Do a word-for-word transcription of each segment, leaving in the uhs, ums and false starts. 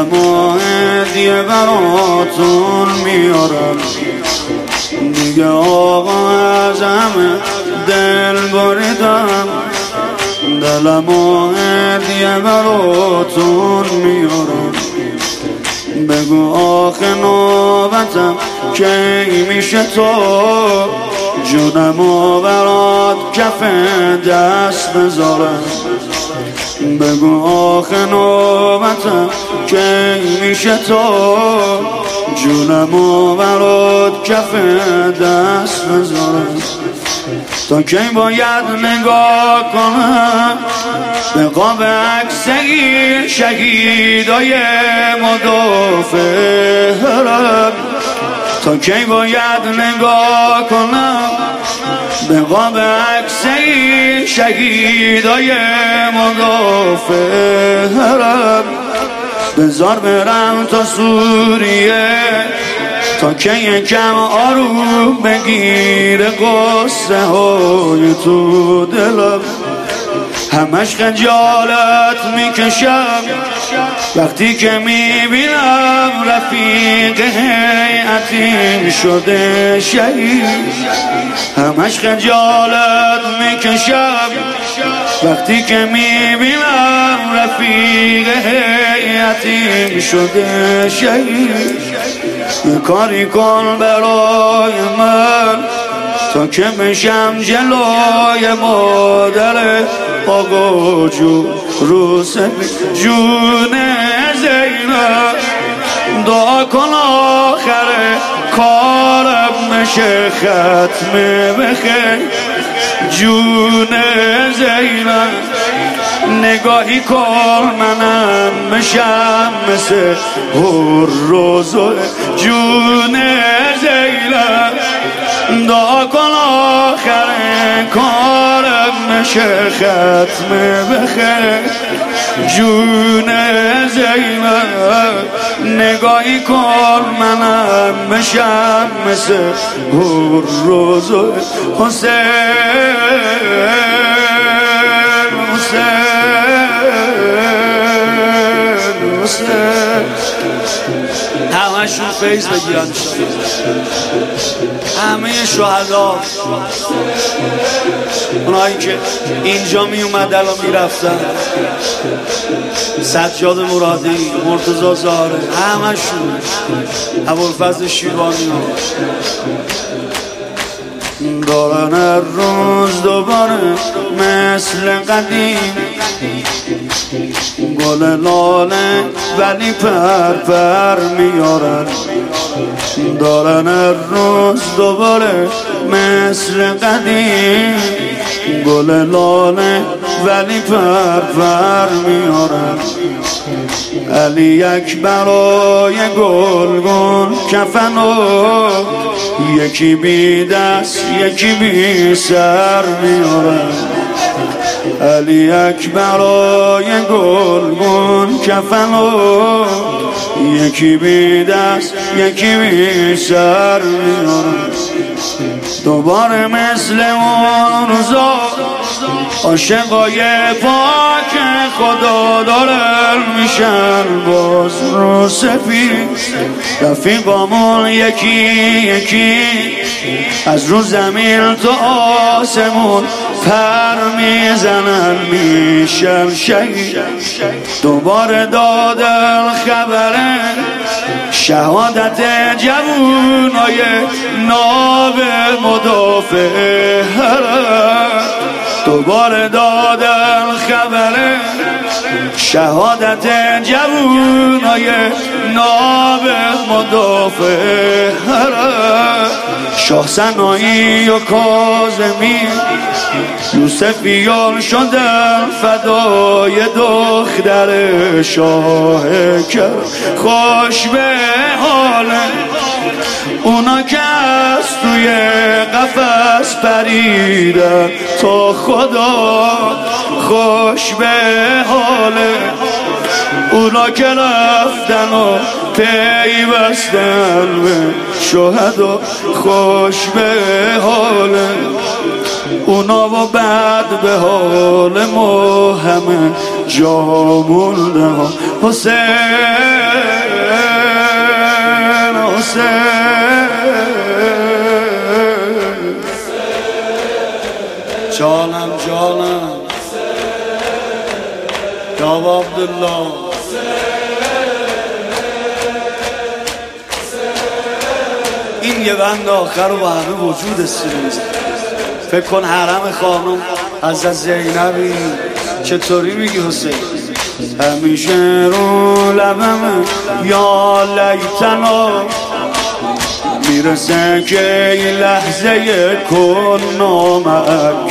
دلم و هدیه براتون میارم دیگه آقا از همه دل بریدم دلم و هدیه براتون میارم بگو آخه نوبتم کی میشه تو جونم و برات کف دست بذارم بگو آخه نوبتم کی میشه تو جونم و برات کف دست بذارم تا کی باید نگاه کنم به قاب عکسی شهیدای مدافع حرم تا کی باید نگاه کنم به قاب عکسی شهیدای مدافع حرم بذار برم تا سوریه تا که یکم آروم بگیره قصه های تو دلم همش خجالت میکشم وقتی که میبینم رفیق هیئتیم شده شهید همش خجالت میکشم وقتی که میبینم رفیق هیئتیم شده شهید یه کاری کن برای من تا که بشم جلوی مادر آقا جو رو سفید جون زینب دعا کن آخر کارم نشه ختمه بخیر جون زینب نگاهی کن منم بشم مثل هر روزو جون زینب دعا کن آخر کارم نشه ختمه بخیر جون زینب نگاهی کن منم بشم مثل هر روزو حسین حسین همشون فیض بگیرن همه شهدا اونایی که اینجا می اومدن و می رفتن سجاد مرادی مرتضی زاره همشون ابوالفضل شیروانی دارن هر روز دوباره مثل قدیم گل لاله ولی پر پر میارن دارن هر روز دوباره مثل قدیم گل لاله ولی پر پر میارن علی اکبرای گلگون کفنو یکی بی دست یکی بی سر میارن علی اکبرای گلگون کفنو یکی بی دست یکی بی سر میارن دوباره مثل اون روزا عاشقای پاک خدا دارن میشن باز رو سفید رفیقامون یکی یکی از رو زمین تا آسمون پر میزنن میشن شهید دوباره دادن خبره شهادت جوونای ناب مدافع حرم دوباره دادن خبره شهادت جوونای ناب مدافع حرم شاه سنایی و کاظمی یوسفیان شدن فدای دختر شاه کرم خوش به حال اونا که از توی قفس پریدن تا خدا خوش به حال اونا که رفتن و پیوستن به شهدا خوش به حال اونا و بعد به حال ما همه جا مونده ها. حسین حسین جانم جانم یا عبدالله این یه بند آخر و همه وجود سیریز. فکر کن حرم خانم حضرت زینبی. چطوری میگی حسین؟ همیشه رو لبم یا لیتنا میرسه که این لحظه کنامک.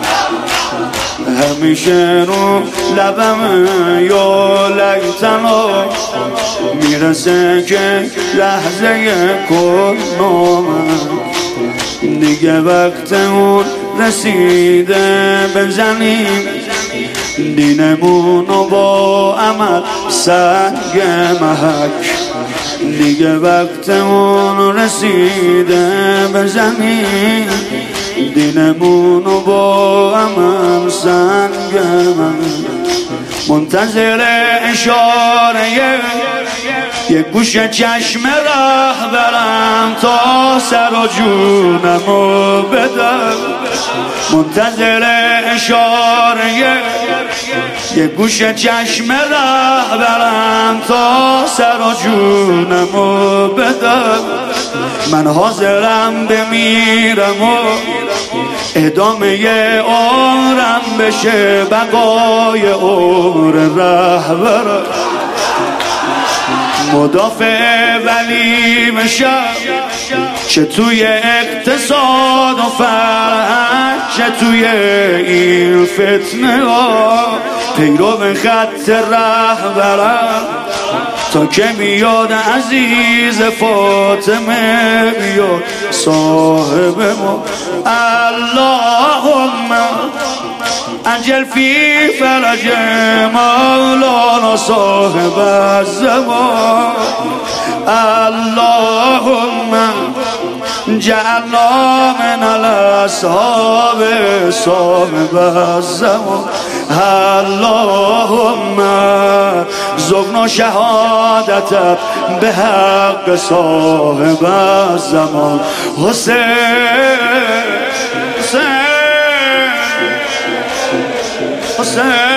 همیشه رو لبم یا لیتنا میرسه که لحظه کنامک. دیگه وقت اون رسیده بزنیم دینمونو با عمل سنگ محک. دیگه وقت اون رسیده بزنیم دینمونو با عمل سنگ محک. منتظر اشاره یه گوش چشم رهبرم تا سر و جونمو بدم. منتظر اشاره یه گوش چشم رهبرم تا سر و جونمو بدم. من حاضرم بمیرم و ادامه عمرم بشه بقای عمر رهبرم. مدافع ولی بشم چه توی اقتصاد و فرهنگ چه توی این فتنه ها. پیرو به خط رهبرم تا که بیاد عزیز فاطمه بیاد صاحب ما. اللهم انجل فی فرج مولانا صاحب الزمان. اللهم جعلنا من الاصحاب صاحب الزمان. اللهم زغنا شهادتت به حق صاحب الزمان. حسین حسین حسین